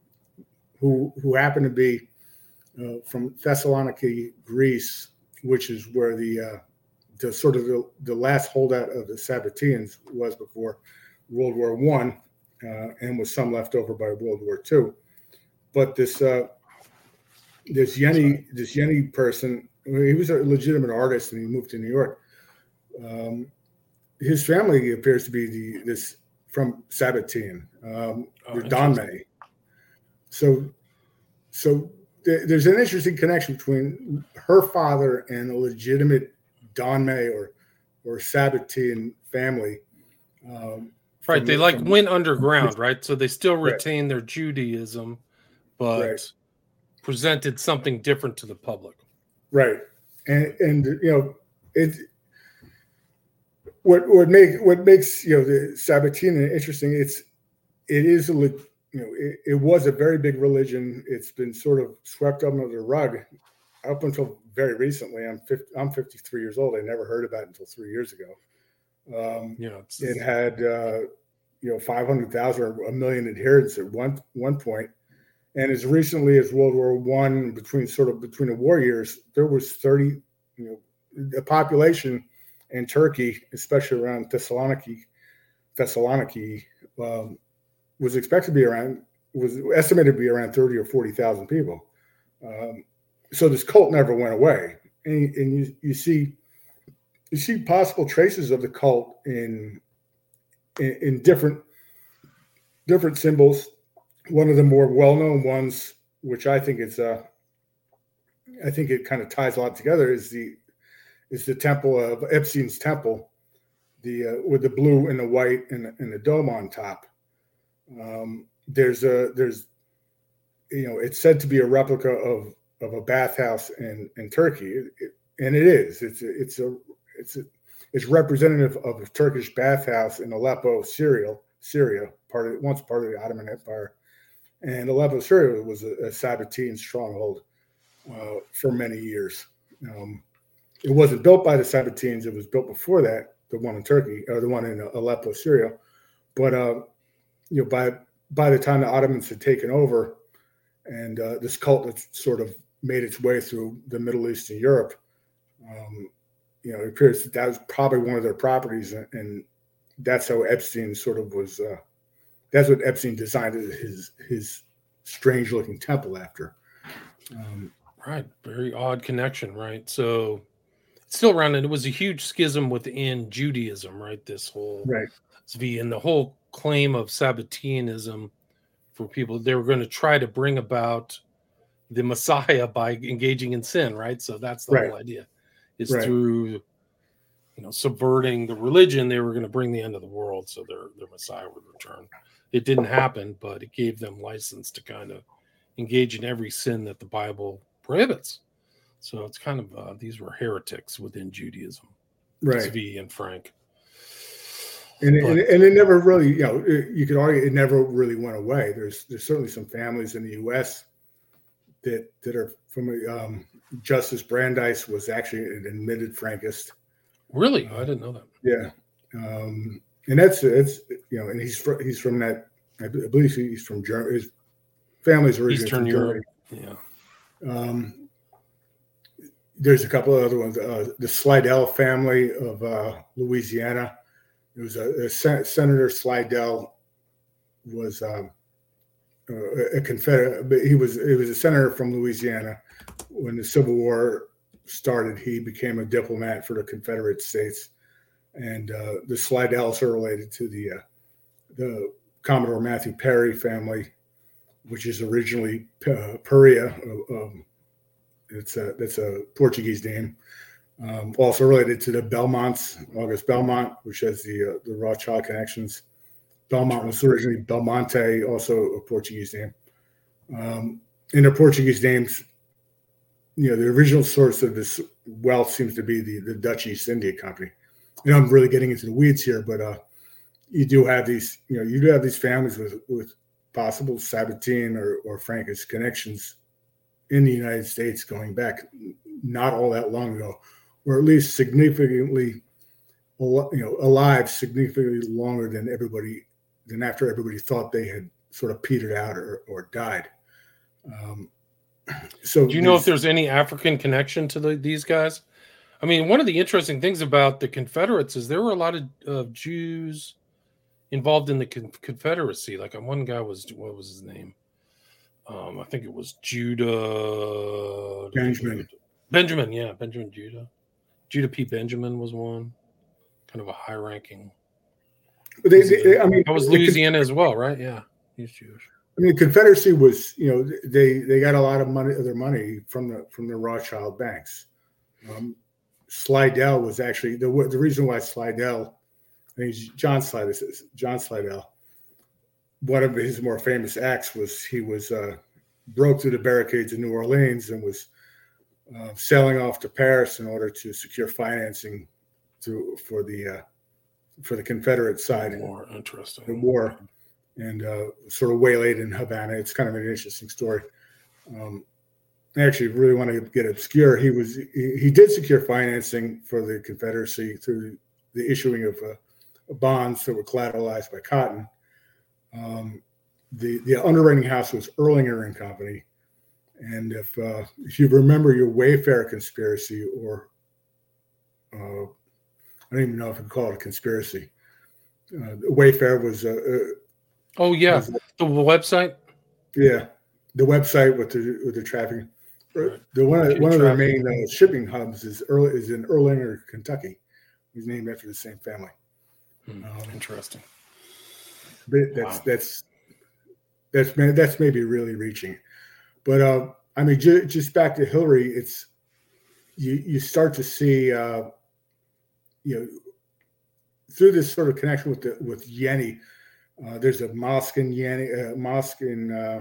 who who happened to be uh, from Thessaloniki, Greece, which is where the uh, the sort of the, the last holdout of the Sabbateans was before World War One, uh, and was some left over by World War Two. But this uh, this Yenny this Yenny person, he was a legitimate artist, and he moved to New York. Um, his family appears to be the this from Sabbatean, um, oh, the Donme. So, so th- there's an interesting connection between her father and a legitimate Donme or or Sabbatean family. Um, right, they the, like from, went underground, right? So they still right. retain their Judaism, but right. presented something different to the public. Right, and and you know it. What what make what makes you know the Sabbatean interesting? It's it is a you know it, it was a very big religion. It's been sort of swept under the rug up until very recently. I'm fifty, I'm fifty-three years old. I never heard about it until three years ago. Um, yeah, it had uh, you know five hundred thousand or a million adherents at one one point, and as recently as World War One, between sort of between the war years, there was thirty. You know, the population in Turkey, especially around Thessaloniki, Thessaloniki, um, was expected to be around was estimated to be around thirty or forty thousand people. Um, so this cult never went away, and, and you you see you see possible traces of the cult in in, in different different symbols. One of the more well-known ones, which I think is uh, I think it kind of ties a lot together, is the is the temple of Epstein's temple, the uh, with the blue and the white and, and the dome on top. Um, there's a there's you know it's said to be a replica of of a bathhouse in in Turkey, it, it, and it is. It's a, it's a it's a, it's representative of a Turkish bathhouse in Aleppo, Syria, Syria, part of once part of the Ottoman Empire. and Aleppo, Syria was a, a Sabbatean stronghold uh, for many years. Um, it wasn't built by the Sabbateans; it was built before that, the one in Turkey or the one in Aleppo, Syria. But uh, you know, by by the time the Ottomans had taken over, and uh, this cult had sort of made its way through the Middle East and Europe, um, you know, it appears that that was probably one of their properties, and, and that's how Epstein sort of was. Uh, that's what Epstein designed his his strange looking temple after. Um, right, very odd connection, right? So it's still around, and it was a huge schism within Judaism, right? This whole right, Zvi and the whole claim of Sabbateanism for people, they were going to try to bring about the Messiah by engaging in sin, right? So that's the right, whole idea, is right. through, you know, subverting the religion, they were going to bring the end of the world, so their their Messiah would return. It didn't happen, but it gave them license to kind of engage in every sin that the Bible prohibits. So it's kind of uh, these were heretics within Judaism, Right. Zvi and Frank. And, But, and and it never really, you know, it, you could argue it never really went away. There's there's certainly some families in the U S that that are from um, Justice Brandeis was actually an admitted Frankist. Really, I didn't know that. Yeah, um, and that's it's you know, and he's from he's from that. I believe he's from Germany. His family's originally Eastern from Europe. Germany. Yeah. Um, there's a couple of other ones. Uh, the Slidell family of uh, Louisiana. It was a, a Sen- Senator Slidell was um, a, a Confederate, but he was he was a senator from Louisiana. When the Civil War started, he became a diplomat for the Confederate States, and uh, the Slidells are related to the uh, the Commodore Matthew Perry family, which is originally uh, Perea. Um, it's a that's a Portuguese name. Um, also related to the Belmonts, August Belmont, which has the uh, the Rothschild connections. Belmont was originally Belmonte, also a Portuguese name. Um, in the Portuguese names, you know, the original source of this wealth seems to be the, the Dutch East India Company. You know, I'm really getting into the weeds here, but uh, you do have these, you know, you do have these families with with possible Sabbatean or, or Frankist connections in the United States going back not all that long ago, or at least significantly, you know, alive significantly longer than everybody, than after everybody thought they had sort of petered out or, or died. Um, so do you know if there's any African connection to the, these guys? I mean, one of the interesting things about the Confederates is there were a lot of uh, Jews involved in the con- Confederacy. Like one guy was, what was his name? Um, I think it was Judah. Benjamin. Benjamin, yeah, Benjamin Judah. Judah P. Benjamin was one, kind of a high-ranking. They, they, I mean, that was Louisiana as well, right? Yeah, he's Jewish. I mean, the Confederacy was, you know, they they got a lot of money, their money from the from the Rothschild banks. Um, Slidell was actually the the reason why Slidell, I think John Slidell, John Slidell, one of his more famous acts was he was uh, broke through the barricades in New Orleans and was uh, sailing off to Paris in order to secure financing to for the uh, for the Confederate side. More interesting. The war. And uh, sort of waylaid in Havana. It's kind of an interesting story. Um, I actually really want to get obscure. He was he, he did secure financing for the Confederacy through the issuing of uh, bonds that were collateralized by cotton. Um, the the underwriting house was Erlinger and Company, and if uh, if you remember your Wayfair conspiracy, or uh, I don't even know if I can call it a conspiracy. Uh, Wayfair was a uh, uh, Oh yeah, the website. Yeah, the website with the with the traffic. Right. The one of, one of their main uh, shipping hubs is Earl, is in Erlanger, Kentucky. He's named after the same family. Hmm, um, interesting. But that's wow. that's that's that's maybe really reaching, but uh, I mean, ju- just back to Hillary, it's you you start to see uh, you know through this sort of connection with the with Yeni. Uh, there's a mosque in Yeni, uh, mosque in uh,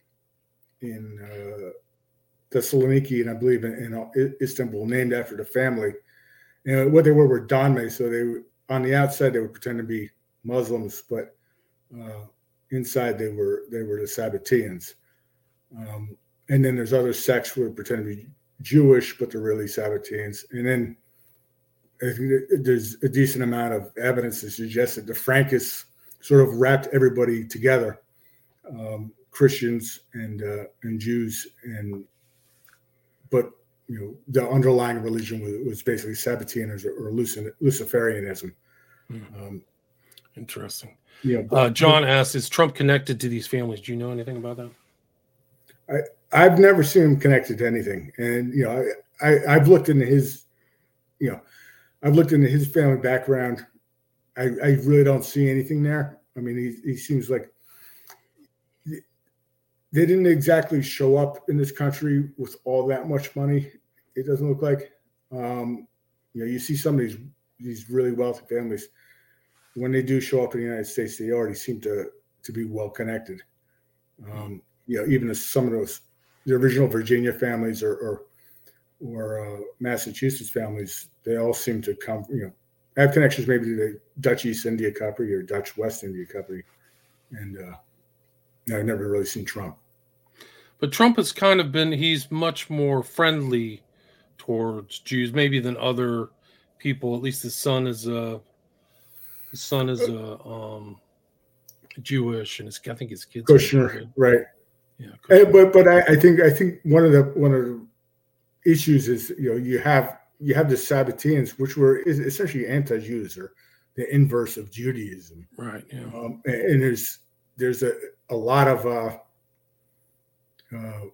in uh, Thessaloniki, and I believe in, in Istanbul, named after the family. And what they were were Donme, so they on the outside they would pretend to be Muslims, but uh, inside they were they were the Sabbateans. Um, and then there's other sects who pretend to be Jewish, but they're really Sabbateans. And then I think there's a decent amount of evidence to suggest that the Frankists sort of wrapped everybody together, um, Christians and uh, and Jews, and but you know the underlying religion was, was basically Sabbateanism or Luciferianism. Hmm. Um, Interesting. Yeah, you know, uh, John asks, "Is Trump connected to these families? Do you know anything about that?" I I've never seen him connected to anything, and you know I, I I've looked into his, you know, I've looked into his family background. I, I really don't see anything there. I mean, he he seems like they didn't exactly show up in this country with all that much money. It doesn't look like. Um, you know, you see some of these these really wealthy families, when they do show up in the United States, they already seem to to be well connected. Um, you know, even as some of those the original Virginia families or or, or uh, Massachusetts families, they all seem to come. You know, have connections maybe to the Dutch East India Company or Dutch West India Company, and uh, no, I've never really seen Trump. But Trump has kind of been, he's much more friendly towards Jews, maybe than other people. At least his son is uh his son is uh, um Jewish, and his I think his kids Kushner, are right? Yeah, and, but but I, I think I think one of the one of the issues is you know you have you have the Sabbateans, which were essentially anti-Jews or the inverse of Judaism, right? Yeah, um, and, and there's there's a a lot of uh, uh,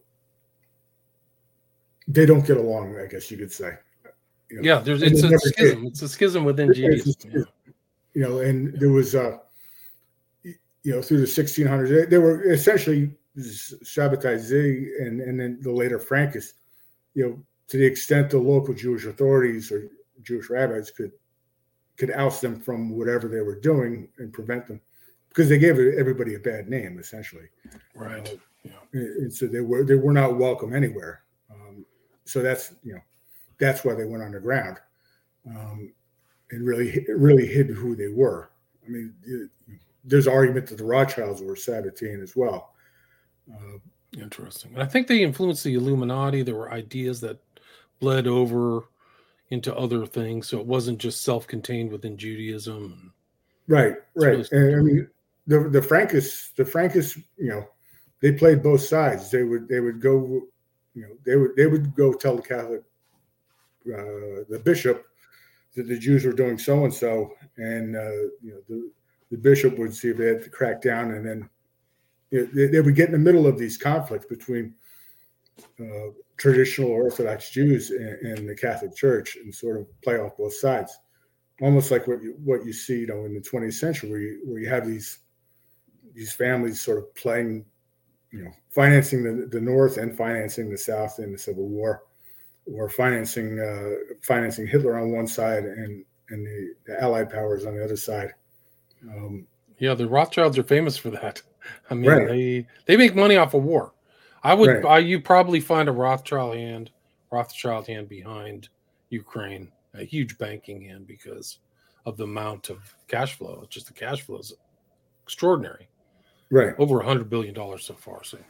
they don't get along, I guess you could say. You know, yeah, there's it's a schism. Did. It's a schism within Judaism. Yeah. You know, and there was uh, you know through the sixteen hundreds, they, they were essentially Shabbatai and and then the later Frankists. You know, to the extent the local Jewish authorities or Jewish rabbis could could oust them from whatever they were doing and prevent them, because they gave everybody a bad name essentially. Right. Uh, yeah. And so they were they were not welcome anywhere. Um, so that's you know that's why they went underground, um, and really really hid who they were. I mean, there's argument that the Rothschilds were Sabbatean as well. Uh, Interesting. And I think they influenced the Illuminati. There were ideas that bled over into other things, so it wasn't just self-contained within Judaism. Right, right. Really and I mean, the the Frankists, the Frankists, you know, they played both sides. They would they would go, you know, they would they would go tell the Catholic, uh, the bishop, that the Jews were doing so and so, and uh, you know, the the bishop would see if they had to crack down, and then you know, they, they would get in the middle of these conflicts between uh, traditional Orthodox Jews and, and the Catholic Church, and sort of play off both sides, almost like what you what you see, you know, in the twentieth century, where you where you have these these families sort of playing, you know, financing the, the North and financing the South in the Civil War, or financing uh, financing Hitler on one side and and the, the Allied powers on the other side. Um, yeah, the Rothschilds are famous for that. I mean, right. they they make money off of war. I would right. I, you probably find a Rothschild hand, Rothschild hand behind Ukraine, a huge banking hand because of the amount of cash flow. Just the cash flow is extraordinary. Right. Over a hundred billion dollars so far. So,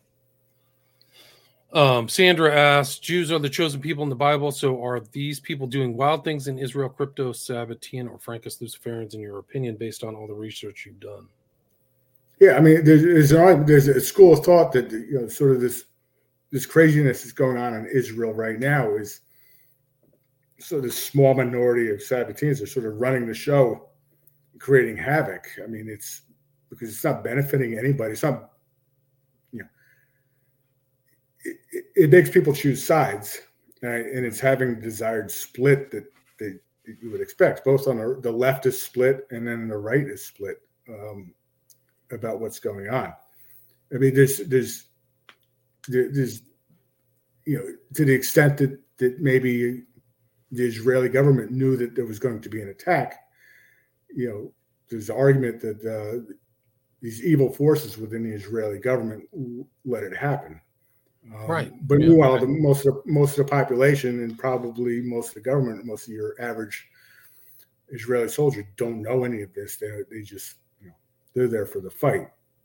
um, Sandra asks, Jews are the chosen people in the Bible. So are these people doing wild things in Israel, crypto, Sabbatean, or Frankist Luciferians, in your opinion, based on all the research you've done? Yeah, I mean, there's there's, there's a school of thought that, you know, sort of this this craziness that's going on in Israel right now is so this small minority of Sabbateans are sort of running the show, creating havoc. I mean, it's because it's not benefiting anybody. It's not, you know, it, it, it makes people choose sides, right? And it's having desired split that they that you would expect, both on the, the left is split and then the right is split um, about what's going on. I mean, there's there's there's you know, to the extent that that maybe the Israeli government knew that there was going to be an attack, you know, there's an argument that uh, these evil forces within the Israeli government let it happen. Um, right. But yeah, meanwhile, right. the, most of the, most of the population and probably most of the government, most of your average Israeli soldier don't know any of this. They they just, you know, they're there for the fight.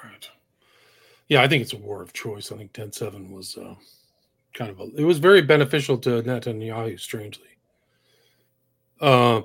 Right. Yeah, I think it's a war of choice. I think ten seven was uh, kind of a, it was very beneficial to Netanyahu, strangely. Uh,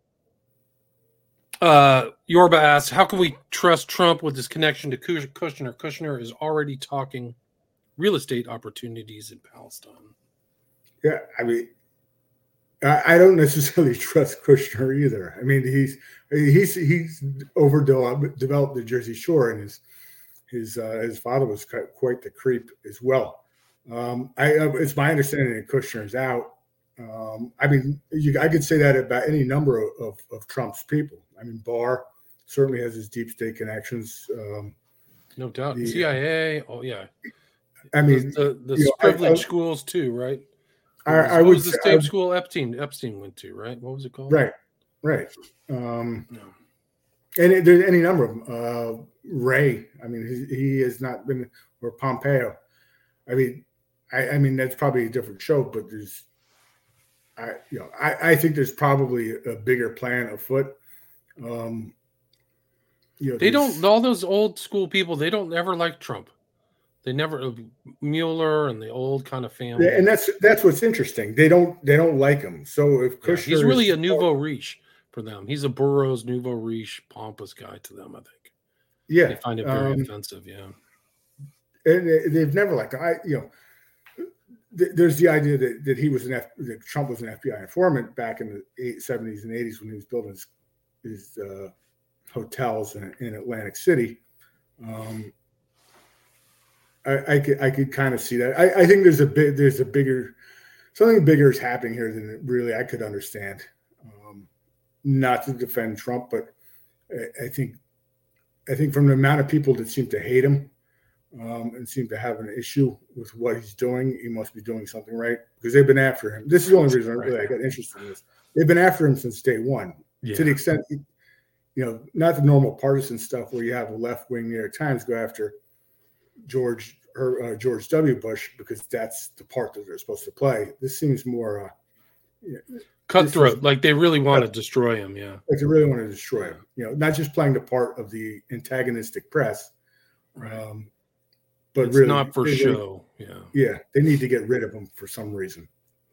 uh, Yorba asks, how can we trust Trump with his connection to Kushner? Kushner is already talking real estate opportunities in Palestine. Yeah, I mean, I, I don't necessarily trust Kushner either. I mean, he's he's he's overdeveloped developed the Jersey Shore, and his his uh, his father was quite the creep as well. Um, I it's my understanding that Kushner's out. Um, I mean, you, I could say that about any number of, of, of Trump's people. I mean, Barr certainly has his deep state connections. Um, no doubt. The C I A. Oh, yeah. I mean, the, the, the privileged I, I, schools too, right? I, was, I what would was the same school Epstein Epstein went to, right? What was it called? Right, right. Um, no. And it, there's any number of them. Uh, Ray. I mean, he, he has not been, or Pompeo. I mean, I, I mean that's probably a different show, but there's. I you know I, I think there's probably a bigger plan afoot. Um, you know, they don't all those old school people. They don't ever like Trump. They never Mueller and the old kind of family. And that's that's what's interesting. They don't they don't like him. So if Kushner, yeah, he's really a nouveau riche for them. He's a Burroughs nouveau riche, pompous guy to them. I think. Yeah, they find it very um, offensive. Yeah, and they've never liked. I you know. There's the idea that, that he was an F, that Trump was an F B I informant back in the seventies and eighties when he was building his, his uh, hotels in, in Atlantic City. Um, I, I could I could kind of see that. I, I think there's a bit there's a bigger something bigger is happening here than really I could understand. Um, not to defend Trump, but I, I think I think from the amount of people that seem to hate him. Um, and seem to have an issue with what he's doing. He must be doing something right because they've been after him. This is the only reason I really I got interested in this. They've been after him since day one, yeah. To the extent, you know, not the normal partisan stuff where you have a left-wing New York Times go after George or uh, George W. Bush because that's the part that they're supposed to play. This seems more uh, you know, cutthroat, is, like they really want to destroy him. Yeah, like they really want to destroy him. You know, not just playing the part of the antagonistic press. Right. Um, But it's really, not for they, show. Yeah. Yeah. They need to get rid of him for some reason.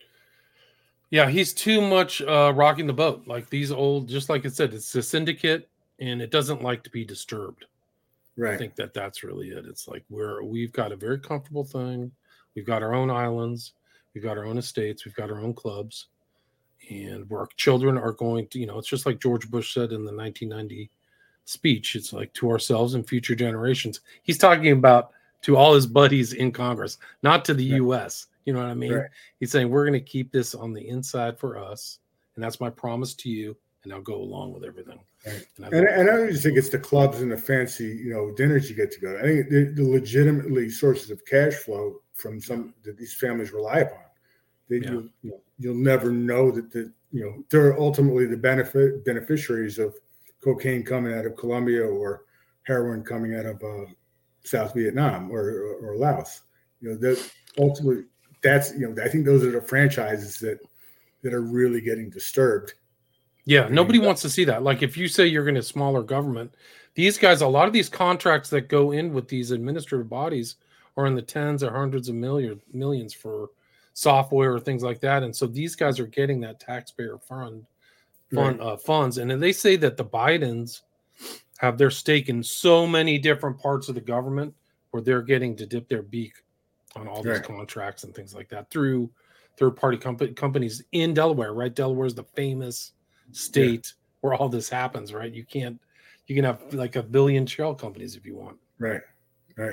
Yeah. He's too much uh, rocking the boat. Like these old, just like it said, it's a syndicate and it doesn't like to be disturbed. Right. I think that that's really it. It's like we're, we've got a very comfortable thing. We've got our own islands. We've got our own estates. We've got our own clubs. And where our children are going to, you know, it's just like George Bush said in the nineteen ninety speech. It's like to ourselves and future generations. He's talking about to all his buddies in Congress, not to the right. U S. You know what I mean? Right. He's saying we're going to keep this on the inside for us, and that's my promise to you, and I'll go along with everything. Right. And, I, and, and I don't just think it's the clubs and the fancy, you know, dinners you get to go to. I think the, the legitimately sources of cash flow from some that these families rely upon. They, yeah. you, you know, you'll never know that the you know they're ultimately the benefit beneficiaries of cocaine coming out of Colombia or heroin coming out of uh, South Vietnam or, or, or Laos. You know, that ultimately that's, you know, I think those are the franchises that, that are really getting disturbed. Yeah. Nobody and, wants to see that. Like if you say you're going to smaller government, these guys, a lot of these contracts that go in with these administrative bodies are in the tens or hundreds of million millions for software or things like that. And so these guys are getting that taxpayer fund, fund right. uh, funds. And then they say that the Bidens have their stake in so many different parts of the government where they're getting to dip their beak on all these right. contracts and things like that through third-party comp- companies in Delaware, right? Delaware is the famous state yeah. where all this happens, right? You can't, you can have like a billion shell companies if you want. Right, right.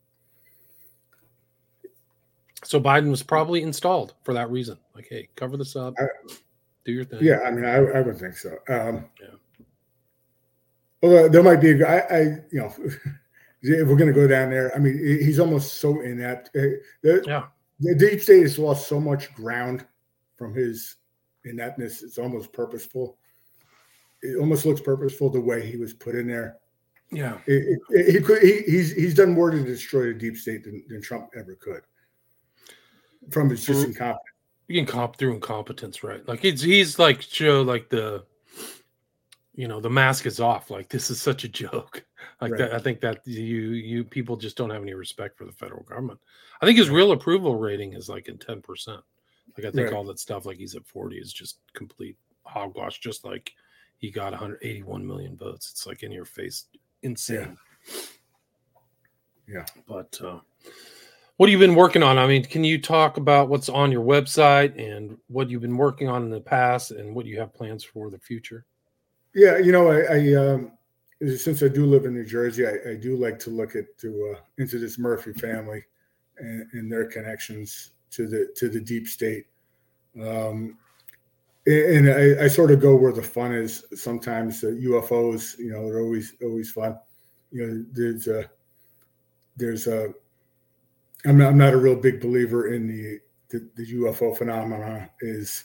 So Biden was probably installed for that reason. Like, hey, cover this up, I, do your thing. Yeah, I mean, I, I would think so. Um, yeah. Well, there might be a guy, I, you know, if we're going to go down there, I mean, he's almost so inept. The, yeah. the deep state has lost so much ground from his ineptness. It's almost purposeful. It almost looks purposeful the way he was put in there. Yeah. It, it, he could, he, he's, he's done more to destroy the deep state than, than Trump ever could. From his just incompetence. You can comp through incompetence, right? Like it's, he's like show like the, you know, the mask is off. Like, this is such a joke. Like Right. that. I think that you you people just don't have any respect for the federal government. I think his Right. real approval rating is like in ten percent. Like, I think Right. all that stuff, like he's at forty, is just complete hogwash. Just like he got one hundred eighty-one million votes. It's like in your face, insane. Yeah. Yeah. But uh, what have you been working on? I mean, can you talk about what's on your website and what you've been working on in the past and what you have plans for the future? Yeah, you know, I, I um, since I do live in New Jersey, I, I do like to look at to uh, into this Murphy family and, and their connections to the to the deep state. Um, and I, I sort of go where the fun is. Sometimes uh, U F Os, you know, they're always always fun. You know, there's a there's a. I'm not, I'm not a real big believer in the the, the U F O phenomena is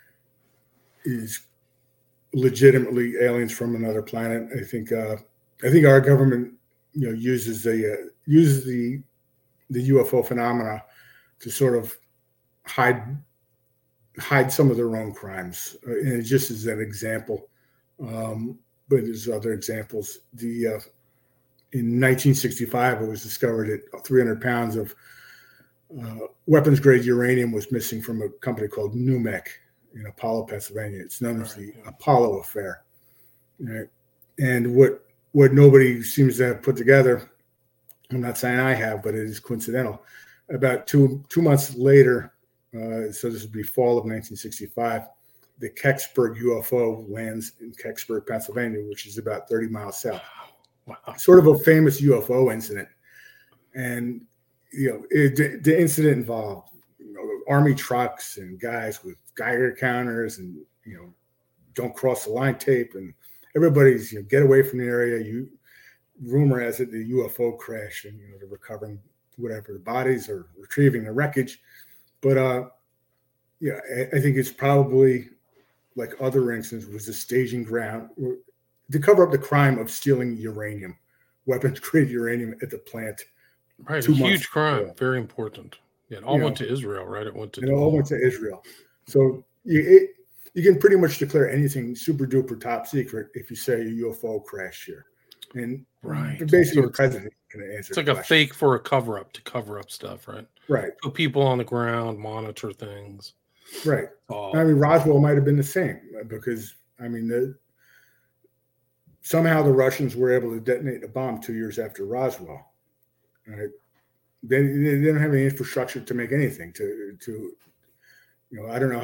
is. legitimately aliens from another planet. I think uh, I think our government, you know, uses the uh, uses the the U F O phenomena to sort of hide hide some of their own crimes. Uh, and it just as an example, um, but there's other examples. The uh, in nineteen sixty-five, it was discovered that three hundred pounds of uh, weapons grade uranium was missing from a company called NUMEC in Apollo, Pennsylvania. It's known as the Apollo Affair. Right? And what what nobody seems to have put together, I'm not saying I have, but it is coincidental. About two two months later, uh, so this would be fall of nineteen sixty-five, the Kecksburg U F O lands in Kecksburg, Pennsylvania, which is about thirty miles south. Wow. Sort of a famous U F O incident. And, you know, it, the, the incident involved, you know, Army trucks and guys with Geiger counters and, you know, don't cross the line tape, and everybody's, you know, get away from the area. You rumor has it the U F O crash, and, you know, they're recovering whatever the bodies or retrieving the wreckage. But uh yeah, I, I think it's probably like other incidents was a staging ground to cover up the crime of stealing uranium, weapons grade uranium at the plant. Right, a huge crime, before. Very important. Yeah, it all you went know, to Israel, right? It went to it all went to Israel. So you it, you can pretty much declare anything super duper top secret if you say a U F O crash here, and right, basically so the president can answer. It's like a fake for a cover up to cover up stuff, right? Right. Put people on the ground, monitor things. Right. Oh. I mean, Roswell might have been the same because I mean, the, somehow the Russians were able to detonate a bomb two years after Roswell. Right. They, they didn't have any infrastructure to make anything to to. You know, I don't know.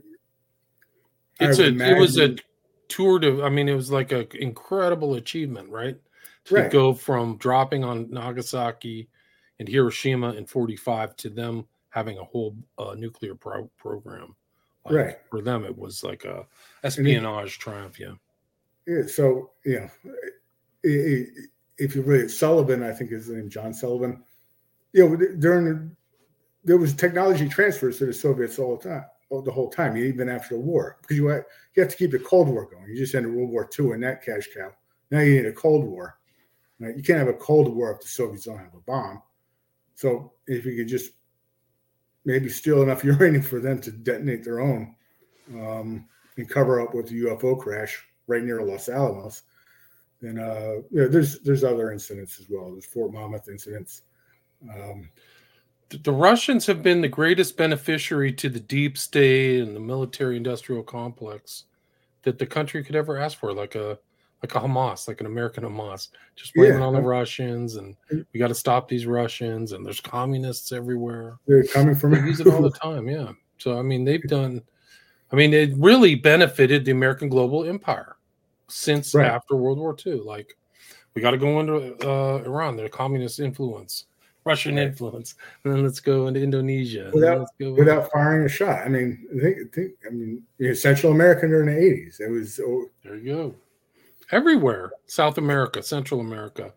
I, it's I a. imagine, it was a tour to. I mean, it was like an incredible achievement, right? To right. go from dropping on Nagasaki and Hiroshima in forty-five to them having a whole uh, nuclear pro- program. Like, right. For them, it was like a espionage it, triumph. Yeah. Yeah. So you know, it, it, if you read Sullivan, I think his name John Sullivan. You know, during the, there was technology transfers to the Soviets all the time, the whole time, even after the war, because you had, you have to keep the Cold War going. You just ended World War Two in that cash cow. Now you need a Cold War. Right? You can't have a Cold War if the Soviets don't have a bomb. So if you could just maybe steal enough uranium for them to detonate their own um, and cover up with the U F O crash right near Los Alamos, then uh, yeah, there's there's other incidents as well. There's Fort Monmouth incidents. Um, the Russians have been the greatest beneficiary to the deep state and the military-industrial complex that the country could ever ask for, like a like a Hamas, like an American Hamas. Just blame yeah. it on the Russians, and we got to stop these Russians, and there's communists everywhere. They're coming from they use it all the time, yeah. So, I mean, they've done, I mean, it really benefited the American global empire since right. after World War Two. Like, we got to go into uh, Iran, their communist influence. Russian right. influence, and then let's go into Indonesia. Without, let's go without in. firing a shot. I mean, I think, think I mean, you know, Central America during the eighties. It was oh, there you go. Everywhere, South America, Central America,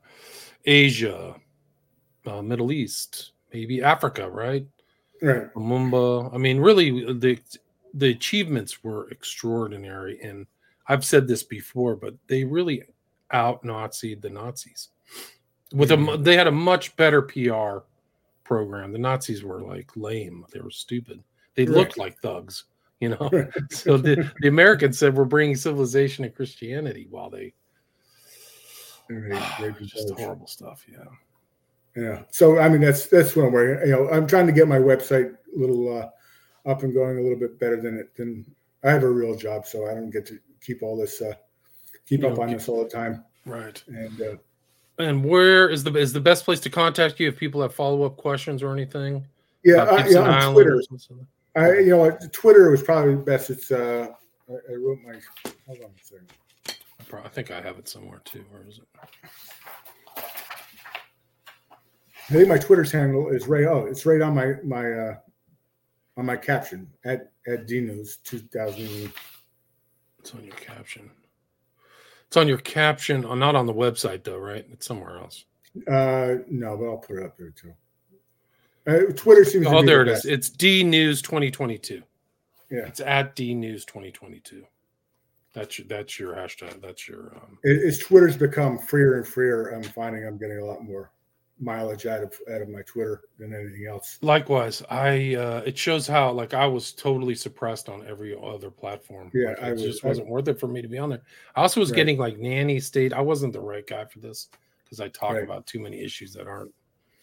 Asia, uh, Middle East, maybe Africa, right? Right. Lumumba. I mean, really, the the achievements were extraordinary, and I've said this before, but they really out-Nazi'd the Nazis. With a, they had a much better P R program. The Nazis were like lame. They were stupid. They right. looked like thugs. you know. So the, the Americans said we're bringing civilization and Christianity while they, Right, just horrible stuff. Yeah. Yeah. So, I mean, that's, that's what I'm working. You know, I'm trying to get my website a little uh, up and going a little bit better than it, than I have a real job. So I don't get to keep all this, uh, keep You up know, on keep- this all the time. Right. And, uh, And where is the is the best place to contact you if people have follow up questions or anything? yeah, About uh, Gibson yeah, on Island Twitter, or something? I, you know what, Twitter was probably best. It's, uh, I, I wrote my, hold on a second. I, probably, I think I have it somewhere too. Where is it? I think my Twitter's handle is right. Oh, it's right on my, my, uh, on my caption at, at D News two thousand. It's on your caption. It's on your caption, uh, not on the website though, right? It's somewhere else. Uh, no, but I'll put it up there too. Uh, Twitter seems to Oh, be there the it best. is. It's D News twenty twenty-two. Yeah, It's at D News twenty twenty-two. That's your that's your hashtag. That's your um it, it's Twitter's become freer and freer. I'm finding I'm getting a lot more mileage out of out of my Twitter than anything else. likewise. I uh it shows how like I was totally suppressed on every other platform. Yeah, Like, I it was- just I- wasn't worth it for me to be on there. I also was Right. getting like nanny state. I wasn't the right guy for this because I talk Right. about too many issues that aren't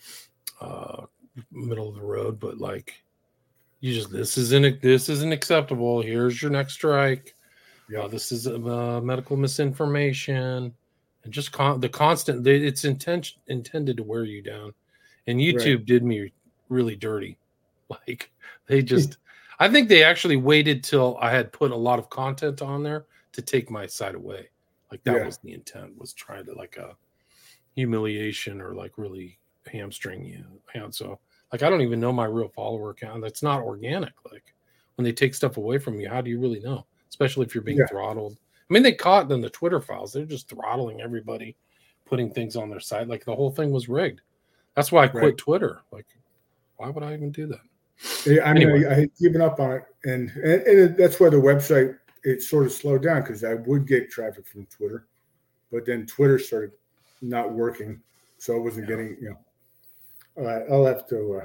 uh middle of the road, but like you just this isn't this isn't acceptable. Here's your next strike. Yeah, Uh, this is uh, medical misinformation, and just con- the constant. They, it's intention intended to wear you down, and YouTube Right. did me really dirty. Like they just, I think they actually waited till I had put a lot of content on there to take my side away. Like that Yeah. was the intent, was trying to like a humiliation or like really hamstring you. And so, like, I don't even know my real follower count. That's not organic. Like when they take stuff away from you, how do you really know? Especially if you're being Yeah. throttled. I mean, they caught in the Twitter files. They're just throttling everybody, putting things on their site. Like the whole thing was rigged. That's why I quit Right. Twitter. Like, why would I even do that? yeah. I mean, Anyway. I, I had given up on it, and and, and it, that's why the website it sort of slowed down because I would get traffic from Twitter, but then Twitter started not working, so I wasn't Yeah. getting. You know, all right, I'll have to uh,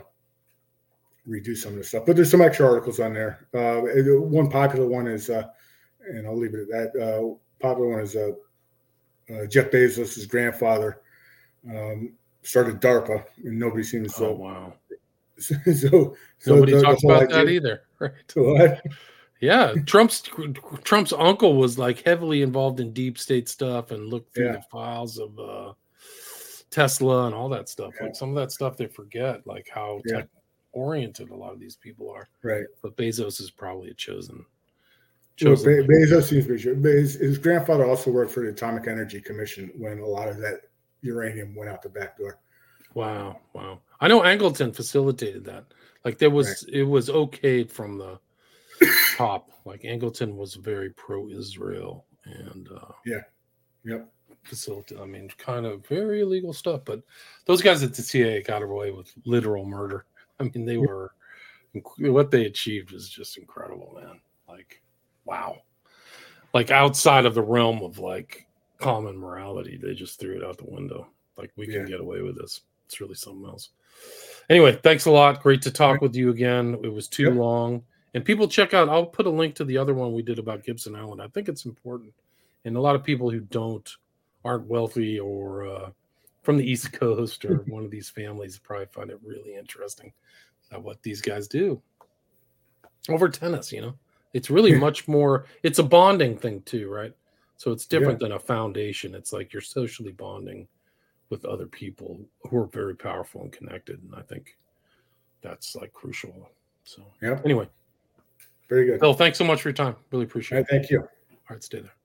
redo some of this stuff, but there's some extra articles on there. Uh, it- one popular one is, uh, and I'll leave it at that. Uh, popular one is uh, uh, Jeff Bezos' grandfather um, started DARPA, and nobody seems to. Oh wow. So, so Nobody the- the talks whole about that idea- either. Right. What? Yeah. Trump's Trump's uncle was like heavily involved in deep state stuff and looked through Yeah. the files of uh Tesla and all that stuff. Yeah. Like some of that stuff they forget, like how Yeah. tech oriented a lot of these people are. Right. But Bezos is probably a chosen Well, chosen Be- Bezos seems to be sure. But his, his grandfather also worked for the Atomic Energy Commission when a lot of that uranium went out the back door. Wow, wow. I know Angleton facilitated that. Like there was it was okayed from the top. Like Angleton was very pro-Israel and uh Yep. facilitated. I mean, kind of very illegal stuff. But those guys at the C I A got away with literal murder. I mean, they were what they achieved was just incredible, man. Like, wow. Like outside of the realm of like common morality, they just threw it out the window. Like we can Yeah. get away with this. It's really something else. Anyway, thanks a lot. Great to talk with you again. It was too Yep. long. And people check out, I'll put a link to the other one we did about Gibson Island. I think it's important. And a lot of people who don't, aren't wealthy or uh, from the East Coast or one of these families probably find it really interesting at what these guys do over tennis, you know. It's really Yeah. much more, it's a bonding thing too, right? So it's different than a foundation. It's like you're socially bonding with other people who are very powerful and connected. And I think that's like crucial. So Yep. anyway, Very good. Bill, thanks so much for your time. Really All appreciate right, it. thank you. All right, stay there.